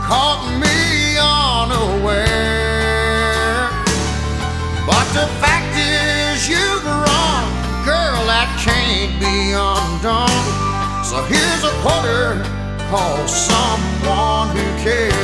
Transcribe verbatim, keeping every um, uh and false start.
caught me unaware. But the fact is you've run, girl, that can't be undone. So here's a quarter, call someone who cares.